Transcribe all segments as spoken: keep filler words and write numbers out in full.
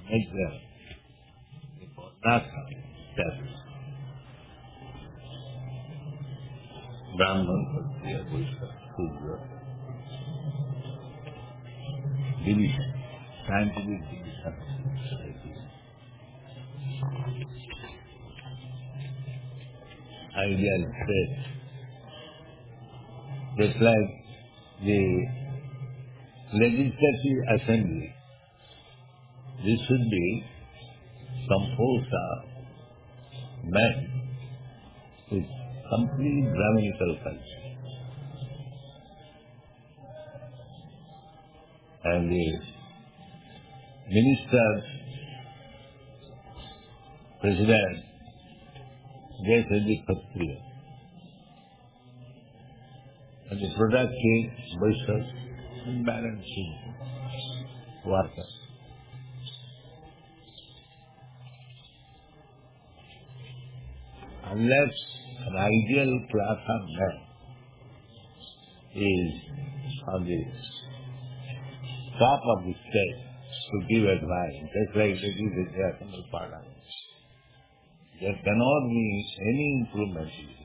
make them Varnashram status. Brahman, Kshatriya, Vaishya, Shudra. Division, scientific division of society. Ideal state. Just like the legislative assembly, this should be composed of men with complete Brahminical culture. And the ministers, president, they should be Kshatriya. And the productive, Vaishya, and balancing worker. Unless an ideal class of men is on the top of the state to give advice, just like they give in the Assembly Parliament, there cannot be any improvement in it.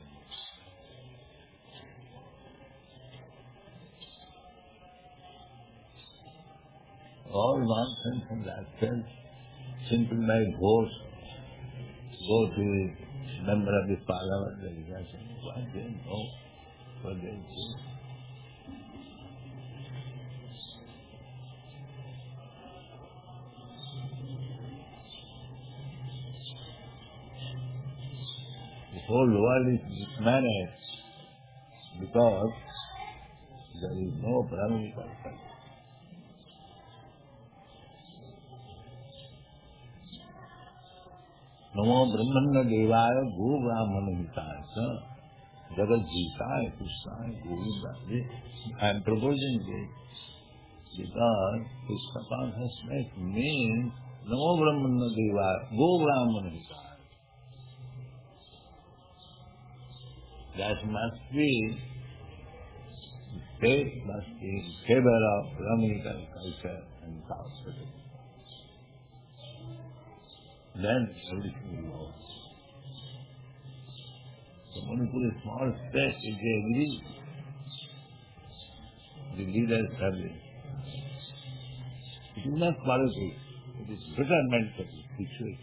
All nonsense and that simply by vote, go to the member of the parliament, delegation, what they know, what they do. The whole world is mismanaged because there is no Brahminical culture. Namo Brahmana Devaya Go Brahmana Hitaya Jagat Jitaya Krishnaya Govinda. I am proposing this because Krishna consciousness means Namo Brahmana Devaya Go Brahmana Hitaya. That must be, the state must be in favor of Brahminical culture and culture. Then everything will go. So Manipur is small state, if they agree, the leaders have it. It is not politics, it is betterment of the situation.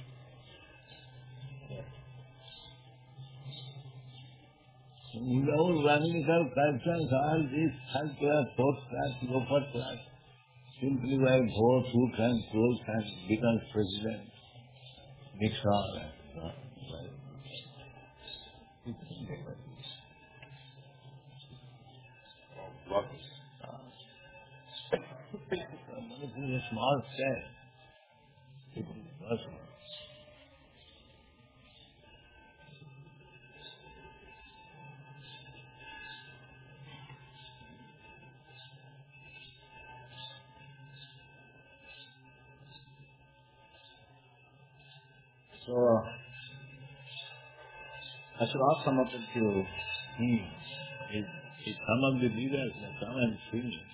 In the whole Brahminical culture, all this third class, fourth class, lower class, simply by vote, who can, who can become president. Mix all that. Uh, what is a small state? It is possible. So, uh, I should ask some of them to... Hmm. If, if some of the leaders may come and see me,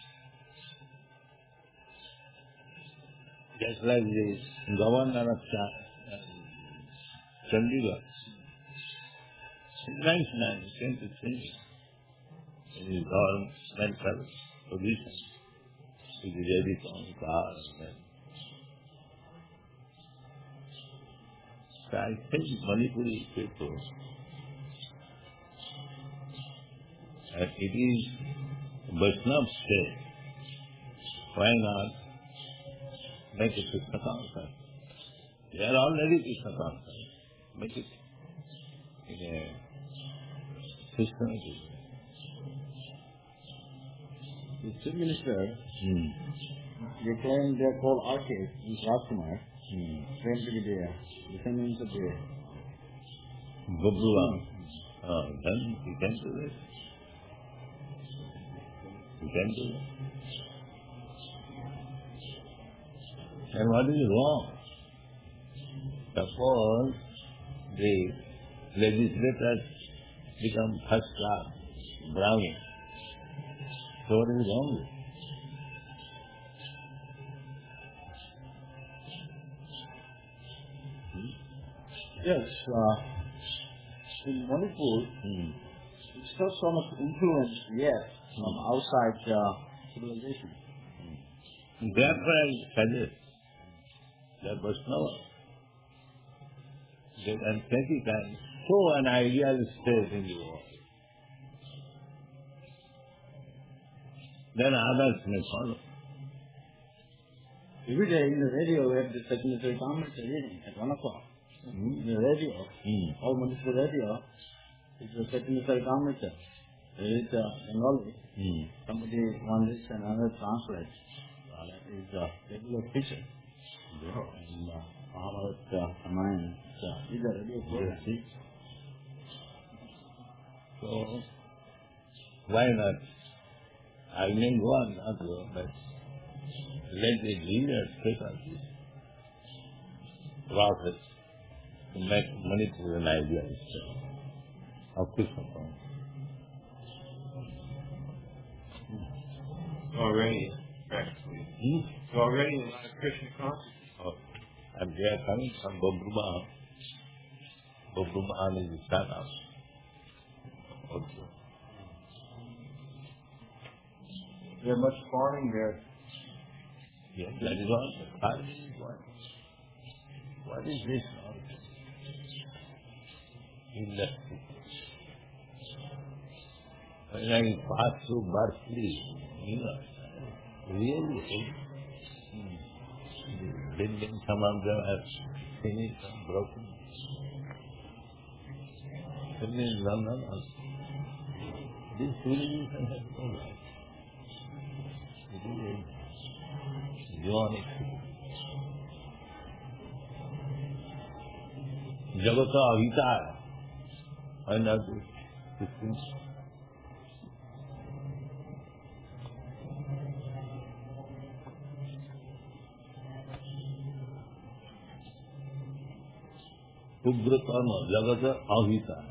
just like the governor of Ch- uh, Chandigarh, he's a nice man, he came to see me in his governmental position, with his very own car and then. So I think Manipuri people, and it is Vaishnava state, why not make it Krishna conscious? They are already Krishna conscious. Make it in a systematic way. The chief minister, Hmm. they claim they are called archaic in Rajkumar, Hmm. claim to be there. The same means of the... Babluwa. Ah, then you can do it. You can do it. And what is wrong? Suppose the legislators become first class, Brahmin. So what is wrong with it? Yes, uh, in Manipur, Hmm. it's not so much influence yet from outside uh, civilization. Therefore I suggest that Vaishnava, they can take it and show an ideal state in the world. Then others may follow. Every day in the radio we have the secondary government reading at one o'clock. Hmm. In the radio, Hmm. all Manipur radio, it's a secondary government. There is uh, Bengali. Hmm. Somebody one list and another translate. Uh, that is a uh, regular teacher. Yeah. And uh, Mahabharat, uh, Ramayana, uh, these are radio programs. Yes. So, why not? I may go on, not go, but let the leaders take up this process to make Manipur an ideal state of Krishna consciousness. Already, practically. Hmm? So already a lot of Krishna consciousness. Oh, and they are coming from Bobruma. Bobruma is the son of also. There much farming there. Yes, that is all. Farming is what? What is this nonsense? Industry. When I pass through Berkeley, you know, really, hmm, the buildings, some of them are finished and broken. Some in London also. This civilization has no life. It is a demonic civilization. Jagata Avita, I know this, this thing. Ugra karma, jagata avita.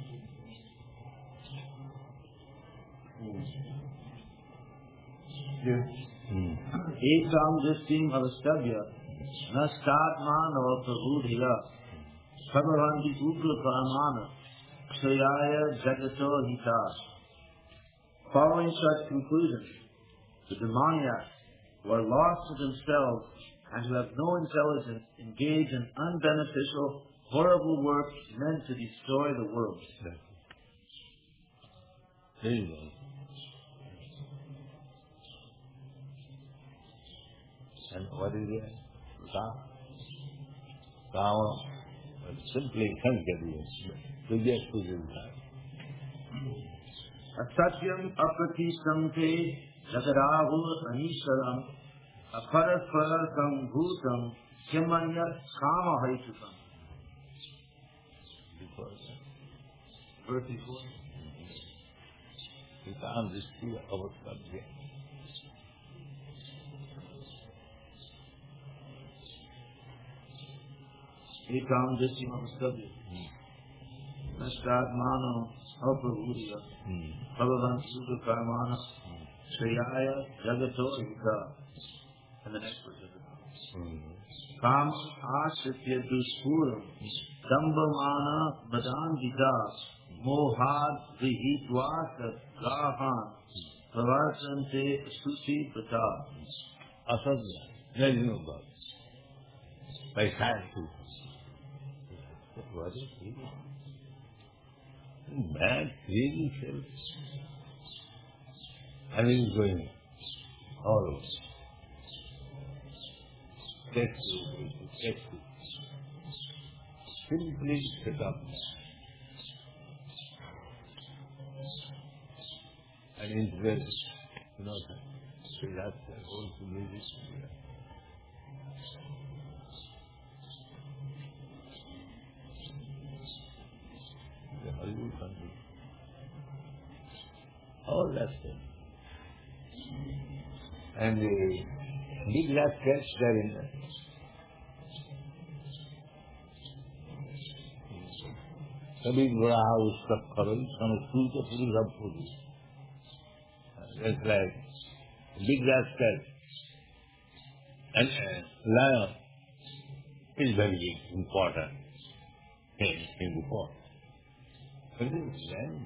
Ekam dristim avastabhya nastatman prabhudhya sabhavanti ukla karamana kshayaya jagato hita. Following such conclusion, the demoniacs who are lost to themselves and who have no intelligence engage in unbeneficial, horrible work meant to destroy the world. There you go. And what is it? Ka? Kama. Simply can't get it. To get to the Asatyam aprati samte jagarahu anisharam aparasparakam bhutam kyamanya kama haitukam. because vertical, we can't destroy our subject. Ekam dristim avastabhya nastatmano aprabhudya bhagavan sudha karmana shriyaya jagato hita. And the next verse. Kam asritya duspuram dambamana madandita mohad vihitva gahan pravartante susi pata. Asadya, there is no God. By science, what is it? Bad, crazy self. And it is going all over. Text you, text you. Simply set up and interest, you know, so that's the whole music. The Hollywood country. All that stuff. And the big rascals are in there. कभी बड़ा उसका करो समझू तो पूरी रब होगी. It's like big rascal and uh, lion is very important. came, came before. But it is then.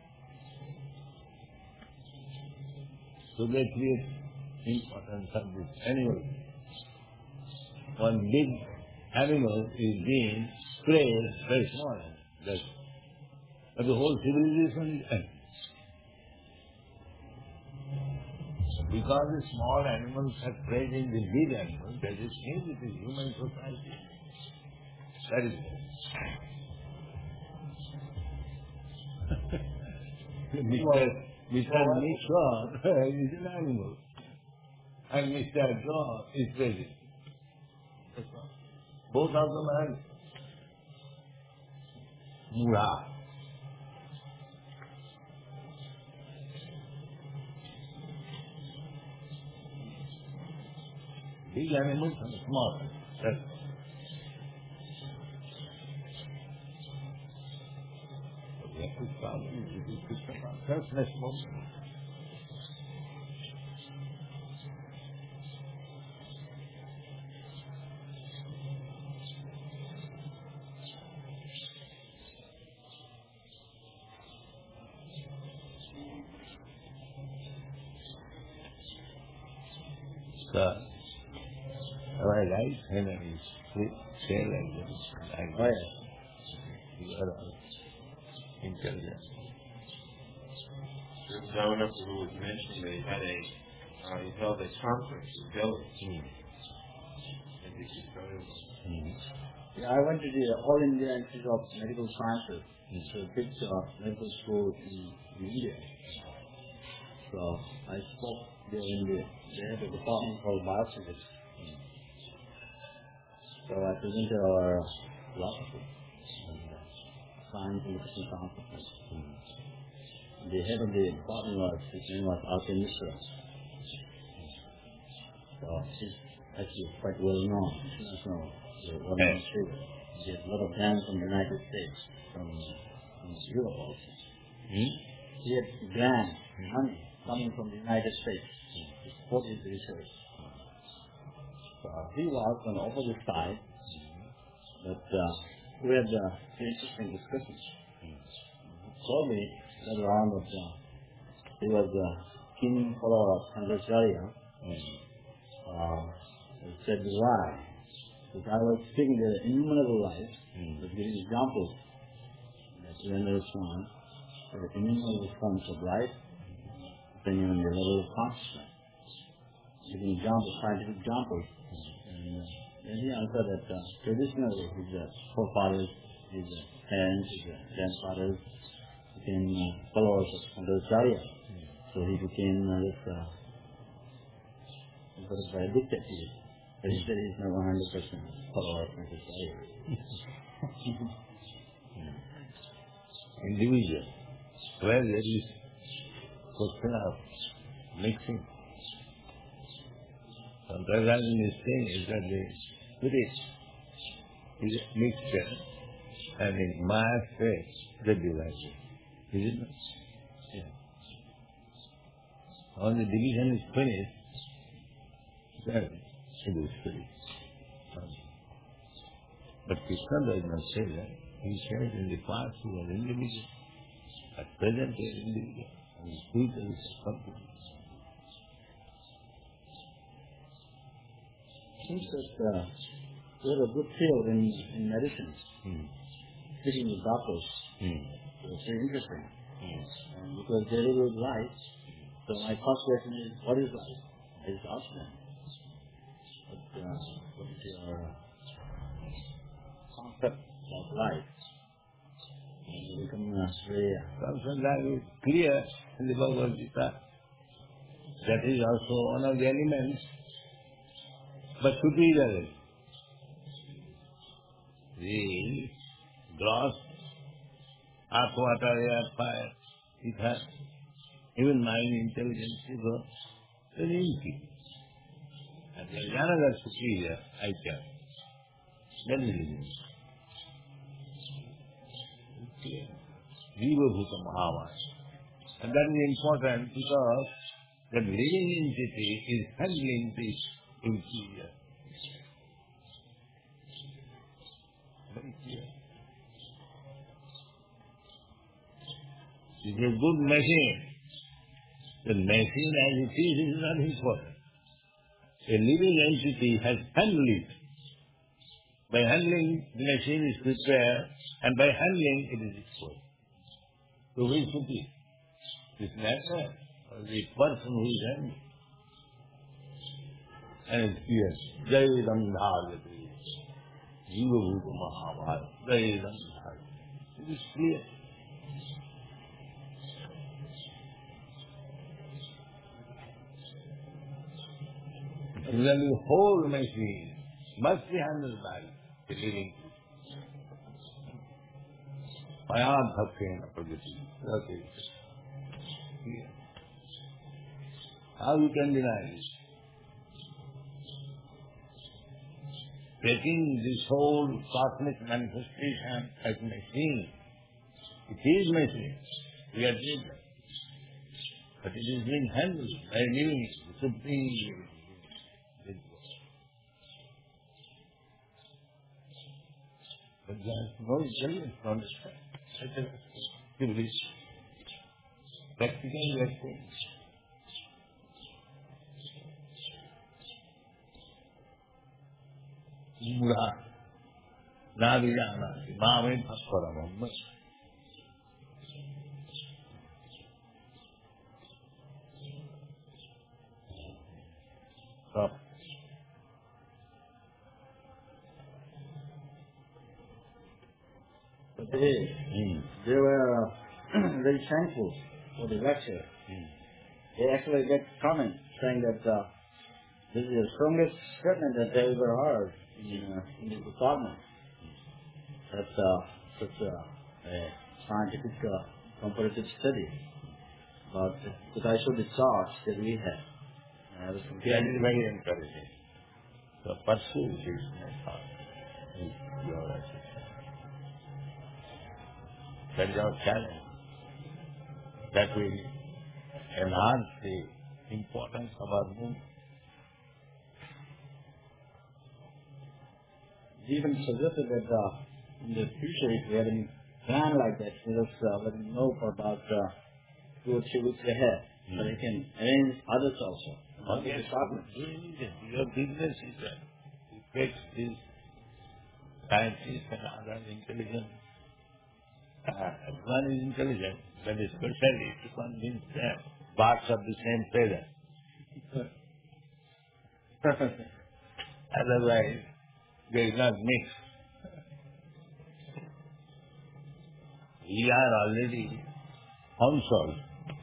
So they create importance of this animal. One big animal is being praised very small. That's, but the whole civilization is empty. Because the small animals are praising the big animals, that is changed with the human society. That is it. Mister Mister Nixon is an animal. And Mister John is praising. Both of them are mura. Big animals and small. That's we have to start with this system of selfless movement. So, am I right? And I say like this. Like Oh, yeah. you are all intelligent. There's someone else who was mentioning they had a, uh, he held a conference in Delhi. Mm. And he could tell you. Mm. Yeah, I went to the All India Institute of Medical Sciences. Mm. It's a big uh, medical school in, in India. So I spoke there in the, they have a department called biophysics. Mm. So I presented our philosophy, science and medicine conference. Mm. The head of the department was, his name was Arthur Mishra. So he's actually quite well known, international, well known figure. He has a lot of grants from the United States, from, from Europe also. Mm. He had grants, money, coming from the United States to support his research. So he was on the opposite side, but uh, we had uh, interesting discussions. He told me later on that uh, he was a keen follower of Shankaracharya. Uh, he said why? Because I was speaking to the innumerable life, Mm. was giving examples that you understand the innumerable forms of life, depending on the level of consciousness. Giving examples, scientific examples. And uh, then he answered that uh, traditionally his uh, forefathers, his uh, parents, his uh, grandfathers became uh, followers of Shankaracharya. So he became uh, this, uh, sort of addicted to it. But he said he's not one hundred percent follower of Shankaracharya. Individual. Where there is question of mixing. Shankaracharya is saying is that the spirit is a mixture and in Maya state the division. Is it not? Yeah. When the division is finished, then it is spirit. But Krishna does not say that. He says in the past he was individual, at present he is individual, and the future is complete. Seems that uh, we have a good field in, in medicine, Hmm. speaking with doctors. Hmm. It's very interesting. Hmm. And because they live with life, so my first question is, what is life? I just ask them. What, uh, what is your concept of life? And they become uh, very... Uh, Sometimes is clear in the Bhagavad Gita. That is also one of the elements, but superiorly. The gross, earth, water, air, fire, ether, even mind, intelligence, is all very inferior. And there is another superior item. That is living. Jiva Bhuta Mahavaya. And that is important because the living entity is handling this inferior. Very clear. It's a good machine. The machine as it is is not important. A living entity has handled it. By handling, the machine is prepared, and by handling, it is exposed. So who is supreme? This matter, or the person who is handling? And it's clear. Jai Ramdhayati. Jiva Bhuta Mahabharata. Jai Ramdhayati. It is clear. The whole machine must be handled by the living creature. Payam Bhaktena Pragati. That is clear. How you can deny this? Taking this whole cosmic manifestation as machine, it is machine. We are taking. But it is being handled by living supreme. But there is no intelligence to understand. Such a activity. Practically lesson. Mura. Navijana. Mame Bhasparamam. Stop. But they, mm. they were very thankful for the lecture. Mm. They actually get comments saying that uh, this is the strongest statement that they ever heard in, uh, in the department. That uh, such a, a scientific uh, comparative study about the, the types of the charge that we have. Uh, was that is very encouraging. So pursue this method is your assistance. That is our challenge. That will enhance the importance of our movement. He even suggested that uh, in the future, if we have any plan like that, let us uh, let them know for about uh, two or three weeks ahead, mm. so they can arrange others also. Oh, yes. Your business is that you fix these scientists and other intelligent. Uh, one is intelligent, but especially to convince them parts of the same feather. Otherwise, they is not mixed. We are already counselled.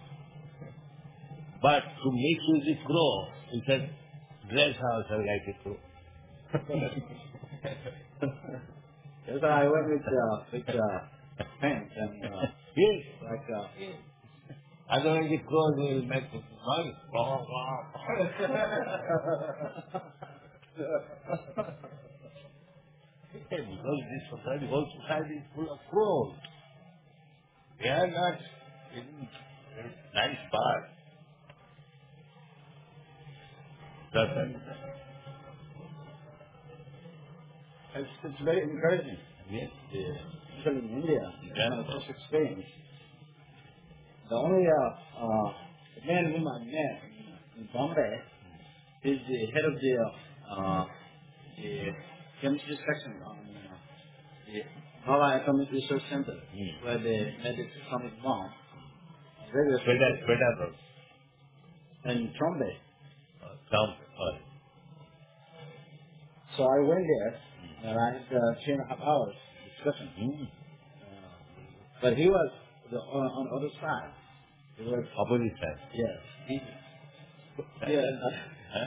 But to mix with the crow, we said, dress ourselves like a crow. Yes, I went with, uh, with uh, pants and, uh, yes. like, uh, yes. Otherwise the crows will make noise. Because this society, whole society is full of crows. They are not in a nice part. It's, it's very encouraging. Yes. Yeah. Especially in India, yeah. my first experience. The only uh, uh, man whom I met in Bombay is the head of the, uh, the chemistry section on uh, the Bhava Atomic Research Center, mm. where they made the atomic bomb. Pedagogue. And Trombay. Uh, Trombay. Oh. So I went there, mm. and I had uh, three and a half hours discussion. Mm. Uh, but he was the, on, on the other side. He was opposite side. Yes. He, yeah. Huh?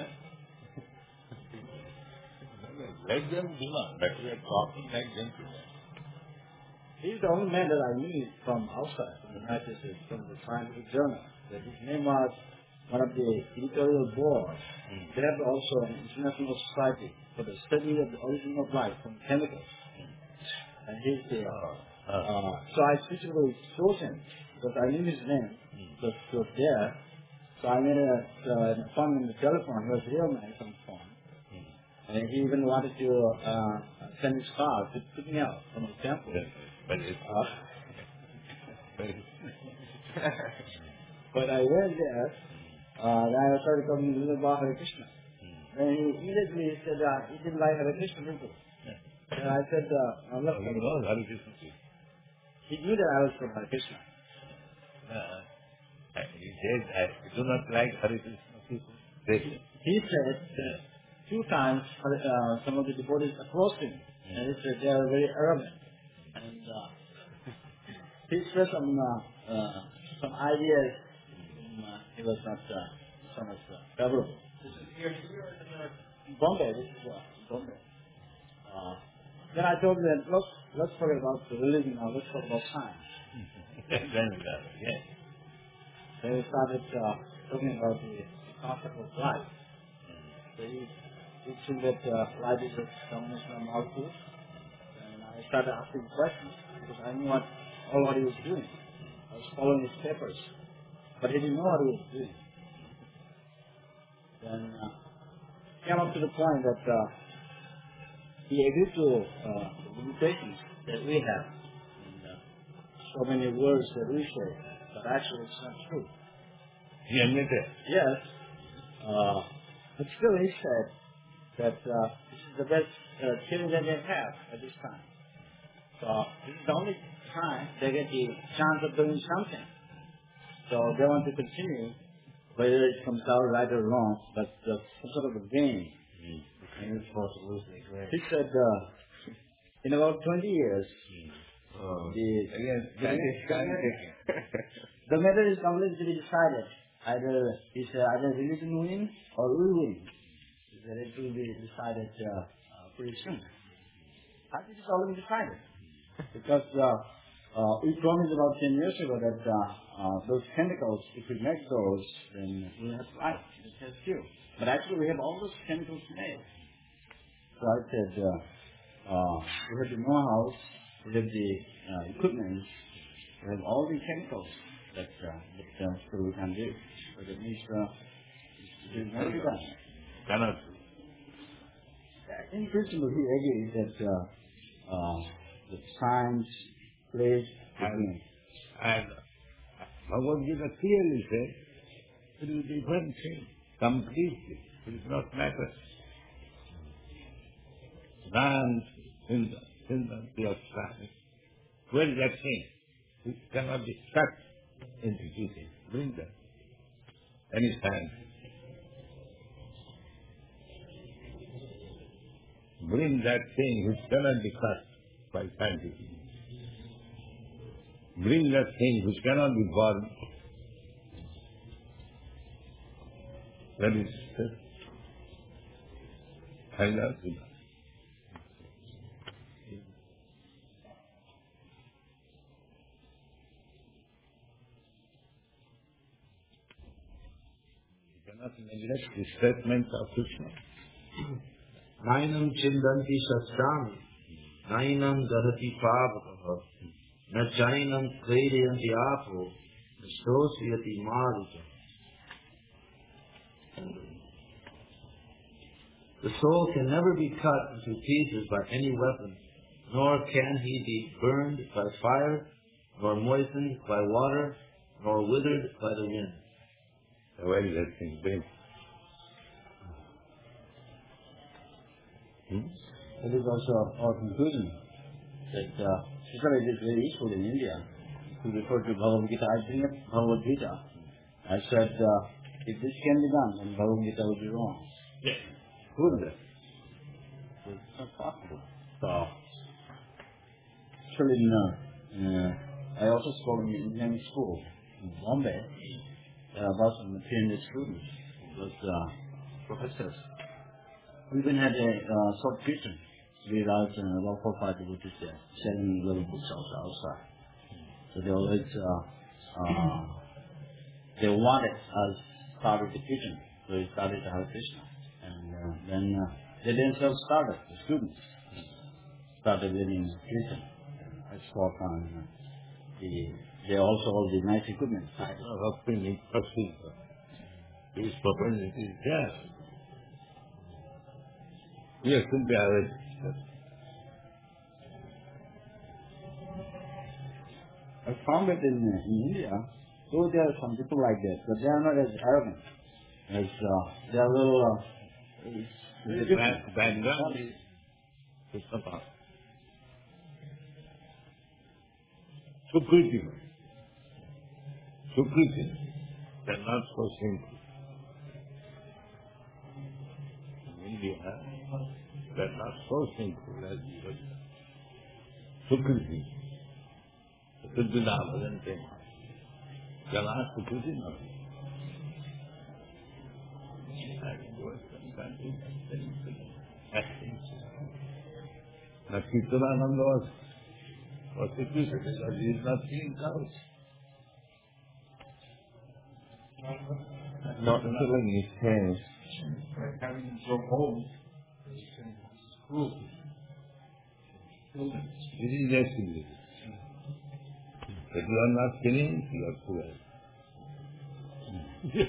Let them do not, but we are talking like gentlemen. He's the only man that I knew from outside, from the United States, from the scientific journal. That his name was one of the editorial boards. Mm. They have also an international society for the study of the origin of life from chemicals. Mm. And he's the, uh, uh, uh, so I specifically chose him because I knew his name, mm. because he was there. So I made a, uh, an appointment on the telephone. He was a real man on the phone. Mm. And he even wanted to uh, send his car to pick me up from the temple. But it's, uh, but it's, But I went there, uh, then I started talking to him about Hare Krishna. And he immediately said uh, he didn't like Hare Krishna people. And I said, uh, look, He knows Hare Krishna people. he knew that I was from Hare Krishna. Uh, he said, I do not like Hare Krishna people. They, He said that two times uh, some of the devotees approached him, and he said they are very arrogant. And uh, he expressed some uh, uh, some ideas. Um, uh, he was not uh, so much uh, favorable. This is here, here in Bombay. This is uh, Bombay. Uh, then I told them, look, let's forget about the religion now. Let's talk about science. then, uh, yes. Then we started uh, talking about the concept of life. So he teaching that uh, life is a combination of molecules. And I started asking questions because I knew what, all what he was doing. I was following his papers. But he didn't know what he was doing. Then uh, came up to the point that uh, he agreed to uh, the limitations that we have. And, uh, so many words that we say. But actually it's not true. He admitted. Yes. Uh, but still he said that uh, this is the best uh, theory that they have at this time. So this is the only time they get the chance of doing something. So they want to continue, whether it comes out right or wrong, but uh, some sort of a game. Mm. And it's supposed to lose the grade. He said uh, in about twenty years, Mm. Oh. the, Again, the, that is kind of the matter is completely to be decided. Either he said either religion win or we win. He said it will be decided uh, uh, pretty soon. I think it's already decided. Because uh, uh, we promised about ten years ago that uh, uh, those chemicals, if we make those, then we'll have life. It has few. But actually we have all those chemicals made. So I said, uh, uh, we have the know-how, we have the uh, equipment, we have all the chemicals that, uh, that uh, so we can do. So that means uh, it will be done. Cannot. In principle, he agrees that uh, uh, the science plays And, and Bhagavad Gita clearly says it is a different thing. Completely. It does not matter. Man in the, in the, the outside. Where is that thing? It cannot be cut into pieces. Bring that. Any time. Bring that thing which cannot be cut by scientific. Bring that thing which cannot be burned. That is Haila Buddha. You cannot neglect the statement of Krishna. Nainam chindanti shastrami, nainam dharati pavakaha, na chainam kledayanti apo, nastosyati maruta. The soul can never be cut into pieces by any weapon, nor can he be burned by fire, nor moistened by water, nor withered by the wind. So where is that thing bring? Hmm? That is also our conclusion. That uh, Srila is very useful in India. To refer to Bhagavad Gita, I bring up Bhagavad Gita. I said, uh, if this can be done, then Bhagavad Gita would be wrong. Yes. Prove it. It's not possible. So, actually, in, uh, uh, I also spoke in the Indian school in Bombay. There are about some three hundred students, those uh, professors. We even had a uh, short preaching. We allowed uh, about four or five people to say, selling little books outside. So they always, uh, uh, they wanted us started the preaching. So we started to have Krishna. And uh, then uh, they themselves started, the students started learning preaching. I spoke on uh, the, they also all the nice equipment. Of bringing proceed. His property is there. Yes, simply have it. I found it in, uh, in India. So there are some people like that, but they are not as arrogant as uh, they are a little. Uh, The back- background is Krishna Pam. Sukriti. Sukriti. They're not so simple. In India, they're not so simple as Sukriti. Sukriti Navadante. They're not Sukriti Navadante. Now, Kirtanananda was persecuted because he is not seeing cows. Not filling his hands. Like having him from home, school. This is actually. If you are not killing, you are poor. Yes.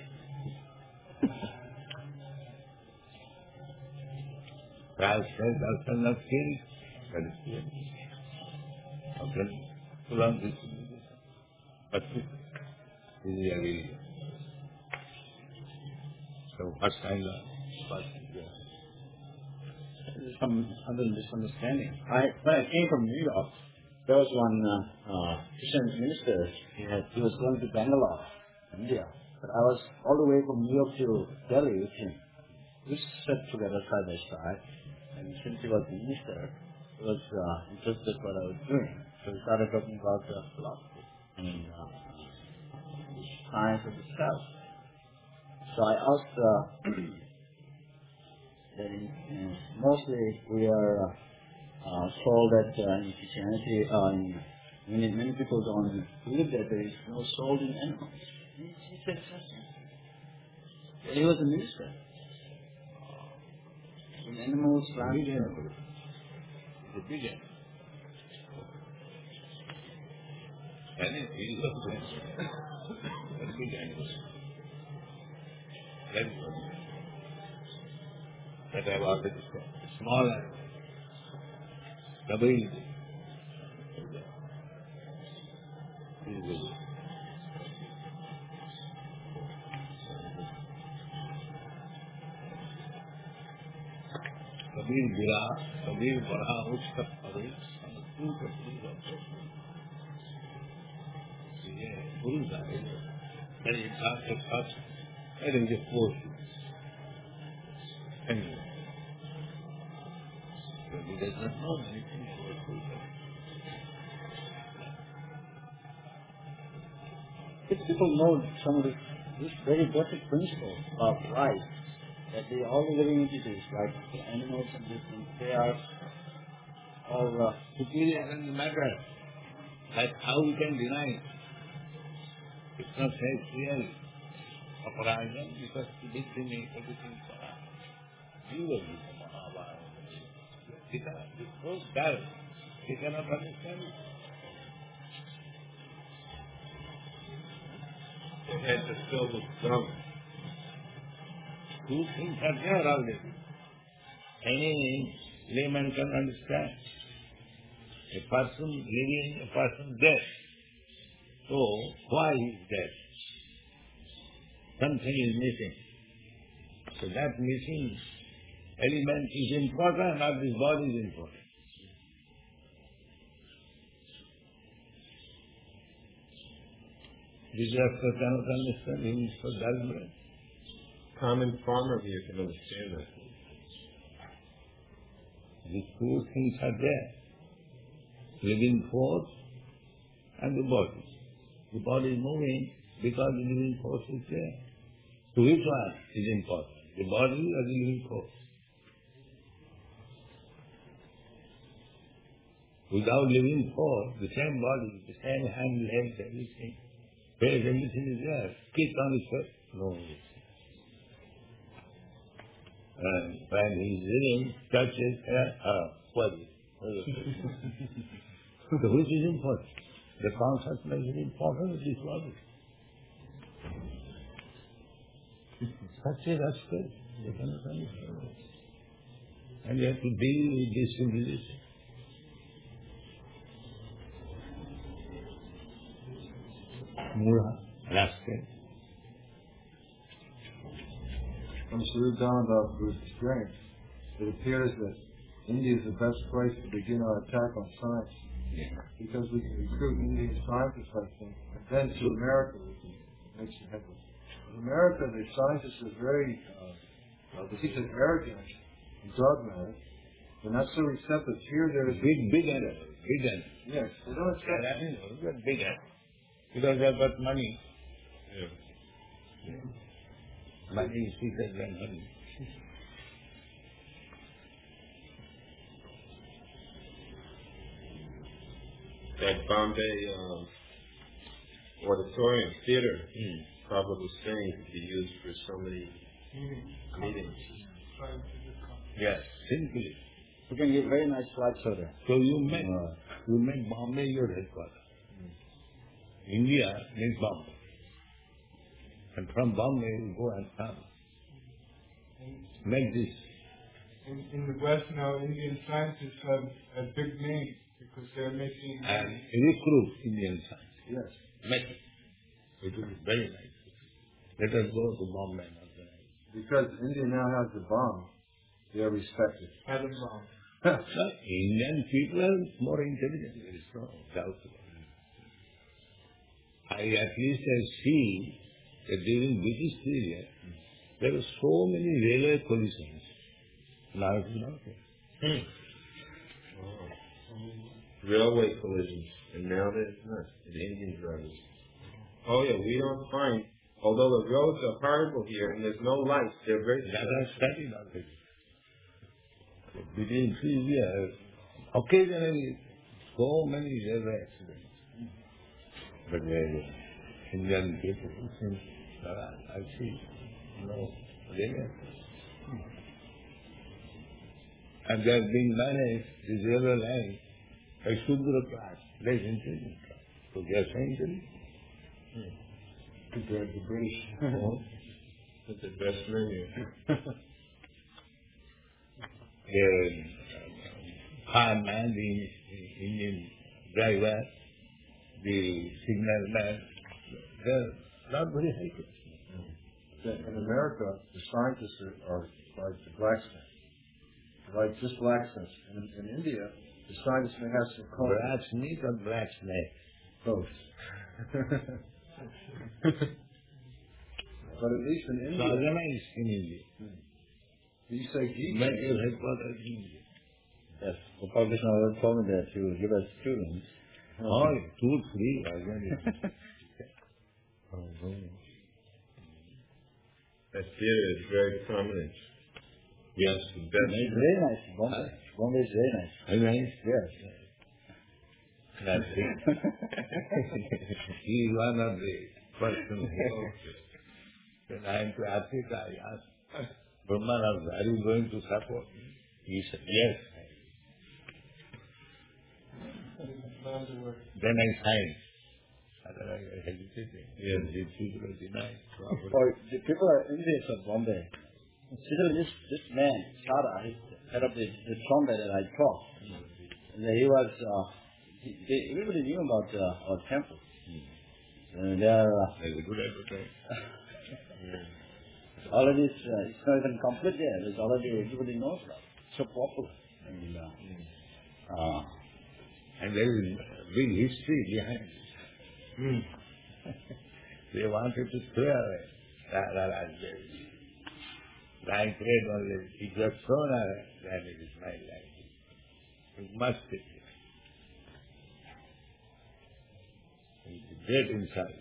Christ says, thou shalt not kill, that is clear. Okay? Puran is but this is a religion. So what kind of what There's some other misunderstanding. I, when I came from New York, there was one uh, uh, Christian minister. He, had, he was going to Bangalore, India. But I was all the way from New York to Delhi with him. We sat together side by side. And since he was the minister, he was uh, interested in what I was doing. So we started talking about uh, philosophy and uh, science of the self. So I asked, uh, that in, in, mostly we are uh, uh, told that uh, in Christianity, uh, in, many, many people don't believe that there is no soul in animals. He, he said something. He was a minister. In animals, plants, big animal. It's a big animal. And it is a big animal. That is what that I was a small animal. Double is Kabir Gira, Kabir Bara, Ushka Pari, and the two Kabir of Yeah, Gurus are in it. And it's not a touch, and it's a force. Anyway. So he does not know anything about Gurus. if people know some of this, this very basic principle of life, that they all the living entities, like the animals and this, and they are all uh, Superior doesn't matter. Like how we can deny it. It's not said clearly. Aparayam, because this thing is everything for us. You will be the Mahabharata. Gita, this goes down. They cannot understand it. They had to show the strong. Two things are there already. Any layman can understand. A person living, a person dead. So, why he is dead? Something is missing. So that missing element is important, not this body is important. Disaster cannot understand, he is so dull. Common farmer view can understand that. These two things are there. Living force and the body. The body is moving because the living force is there. So which one is important? The body or the living force? Without living force, the same body, the same hand, legs, everything, face, everything is there. Kick on his face? No. And when he is living, touches, uh, uh, what is it? So which is important? The consciousness is important with this body. Such a aspect, they cannot understand. And you have to deal with this civilization. Mula, Alaska. From Surudana Group's experience, it appears that India is the best place to begin our attack on science. Yeah. Because we can recruit Indian scientists, I think, and then to America we can make some headway. In America, the scientists are very, uh, they teach us arrogant and dogmatic. They're not so receptive. Here, there's Big, big error, big error. yes, they don't accept. I mean, it's a big error. Because they've got money. Yeah. Yeah. Money is bigger than money. That Bombay uh, auditorium theater, Mm. probably saying to be used for so many meetings. Yes, simply. You can get very nice flights for that. So you make, you make Bombay your headquarters. India means Bombay. And from Bombay you go and come. Make this. In, in the West now, Indian scientists have a big name because they're making. And recruit Indian science. Yes. Make it. It will be very nice. Let us go to Bombay. Because India now has the bomb, they are respected. Atom bomb. So Indian people are more intelligent. There is no doubt about it. I at least have seen that during British period, there were so many railway collisions. Now it is not there. Oh. Railway collisions, and now there's not. The Indian drivers. Oh yeah, we don't find, although the roads are horrible here and there's no lights, they're very That I studied already. Between three years, occasionally so many railway accidents. But very Indian people think, uh, I see, no railway. And they have been managed, this railway line, by Shudra class, less intelligent class. So they are saying to me, Compared to British. oh, That's the best menu. the fireman, the Indian driver, the signal man, they're not very high class. In America, the scientists are, are like the blacksmiths. They're like just blacksmiths. And in, in India, the scientists may have some code. Blacksmith or blacksmith? Both. But at least in So India, organized in India. you say geek. Make your headquarters in India. Yes, the publisher told me that he will give us students. Oh, two, three, organized. Oh, That theater is very prominent. yes, The It's best. very nice. Bombay. Bombay is very nice. very nice. Yes. That's it. He is one of the persons here. When I am to Africa, I asked Brahmanas, are you going to support me? He said, yes. Then I signed. Otherwise I hesitated. Yes, these people are denied. For the people are envious of Bombay. Especially this, this man, Chara, he head of the, the trumpet that I taught. And he was, uh, he, they, everybody knew about uh, our temple. And they are, uh, That's a good advertisement. already, it's, uh, it's not even complete yet. It's already, everybody knows that. So popular. And, uh, uh, And there is a big history behind it. Mm. They wanted to clear away that, that, that, like red only. It was thrown away, that it is my life. It must be. It's great insight.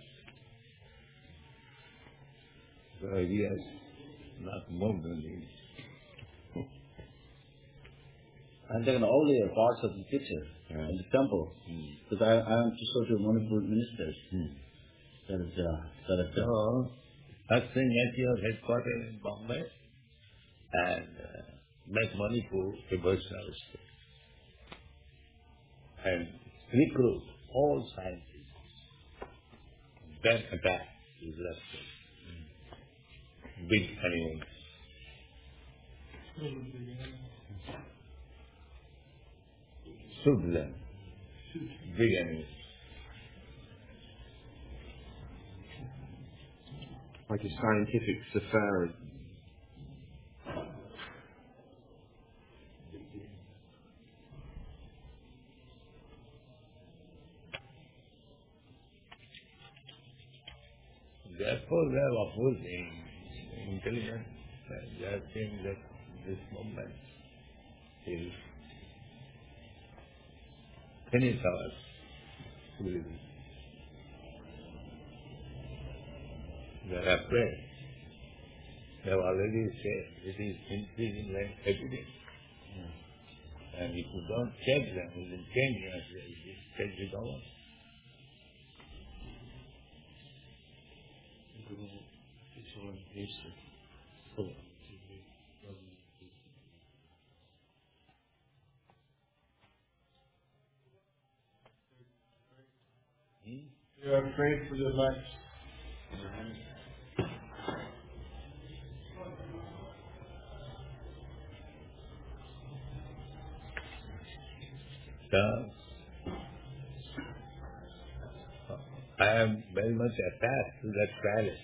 So he has not moved on it. I've taken all the parts of the picture Yeah. in the temple. Hmm. Because I, I am to show to Manipur ministers. Hmm. That is, uh, that is, uh, So, first thing at your headquarters in Bombay and uh, make Manipur a virtual state. And recruit all scientists. Then attack is left. Big animals. Shoot them. Big animals. like a scientific safari. Therefore, they are opposing intelligence. They are saying that this moment is finish our civilization. They are afraid. They have already said it is increasing like epidemic. Mm. And if you don't check them within ten years, they will take it over. They are afraid for their lives. So, I am very much attached to that palace.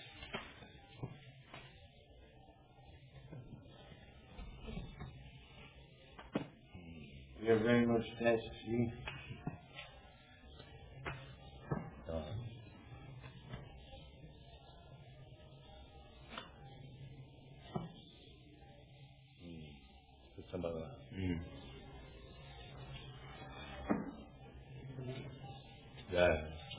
We are very much attached to you. Mm. Yeah.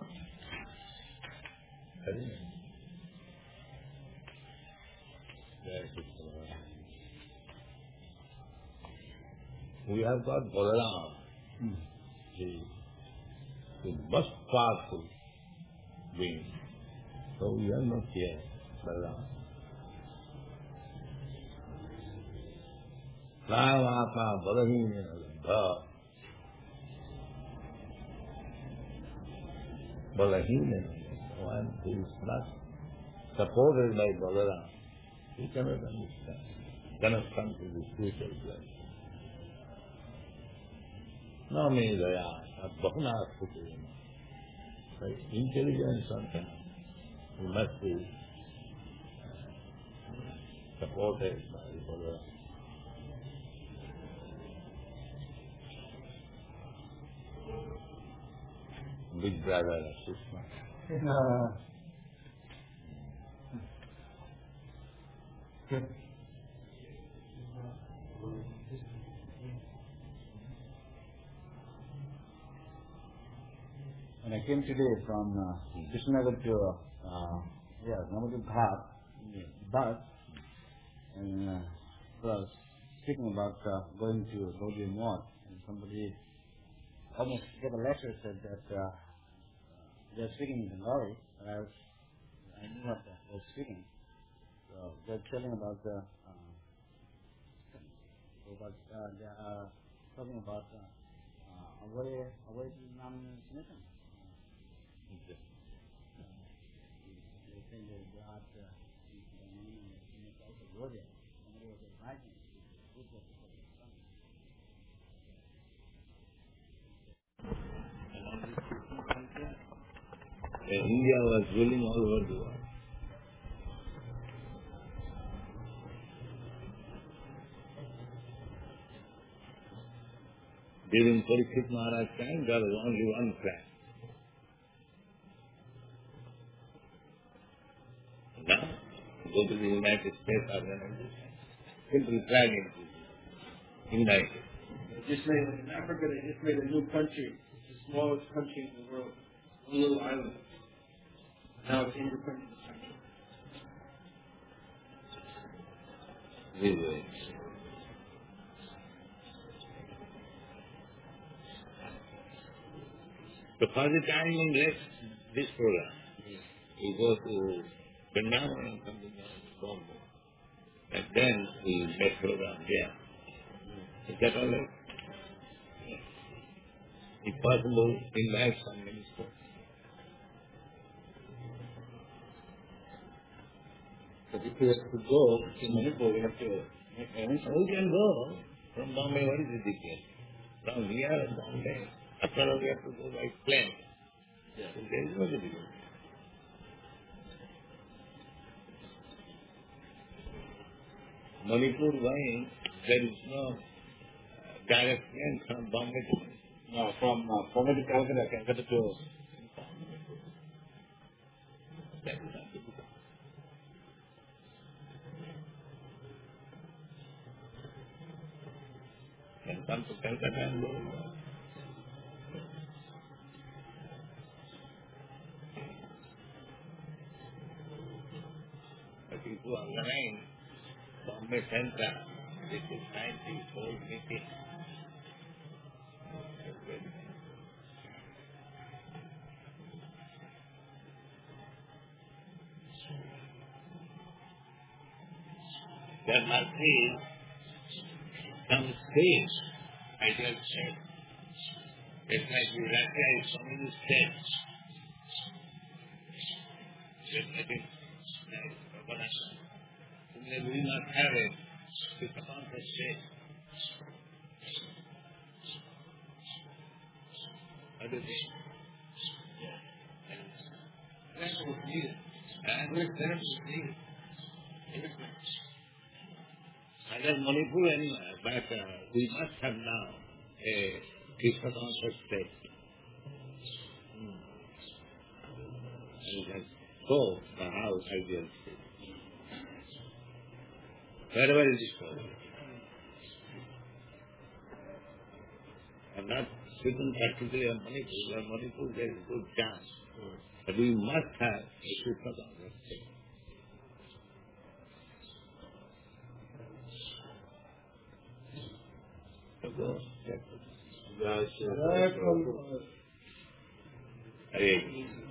We have got Balaram, mm. the, the most powerful being. So we are not here, Balaram. Rama Balahina, Balahina, one who is not supported by Balaram, he cannot understand, cannot come to the spiritual place. No means they are Bahuna Supreme. Intelligence something, he must be supported by Balaram. Big brother, Sushma. Uh, When I came today from uh, Krishnagar to uh, yeah, Namadhu Ghat, bus, and uh, was speaking about uh, going to Gaudiya Math, and somebody almost gave a lecture said that uh, they're speaking in Bengali, but I, was, I knew what they were speaking. So they're telling about the, uh, about, uh, they are talking about uh, away, away to Nam Sinitan. They think that they are the name and also Gaudiya. Somebody was advising which was the India was ruling all over the world. During Parikshit Maharaj's time, there was only one flag. Now, go to the United States organization, simple flag inclusion, united. They just made, in Africa, they just made a new country. It's the smallest country in the world. One little island. Now it's independent. Really. So for the time in this, this program, we go to Vrindavan and come to Bombay. And then we make program there. Is that all right? If possible, invite some ministers. But if we have to go to Manipur, we have to make arrangements. We can go from Bombay. What is the difference? From here to Bombay, after all we have to go by plane. Yeah. So there is no difference. Manipur going, there is no direct train from Bombay to No, from uh, Bombay to Calcutta, Calcutta to... that is not difficult. Can come to Calcutta and go. I think to organize Bombay Center, this is ninety-four meeting. There must be some stage, I just said. It's like Russia is so many states. Just I think, like, we must have it to count the state. What do you think? That's what we need. And we're there to see. Other Manipur anywhere, but uh, we must have now a Krishna conscious state. Hmm. And we can go the house ideal state. Wherever it is so. I'm not speaking particularly on Manipur, but Manipur there is good chance. But we must have a Krishna conscious state. Go. Yes, Right from, uh, Hare